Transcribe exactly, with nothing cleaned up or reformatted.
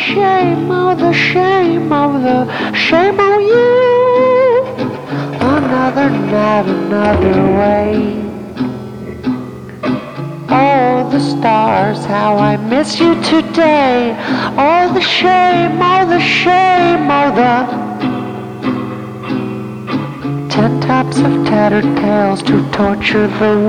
shame, oh the shame, oh the shame on you. Another night, another way. Oh, the stars, how I miss you today. Oh, the shame, oh, the shame, oh, the ten tops of tattered tales to torture the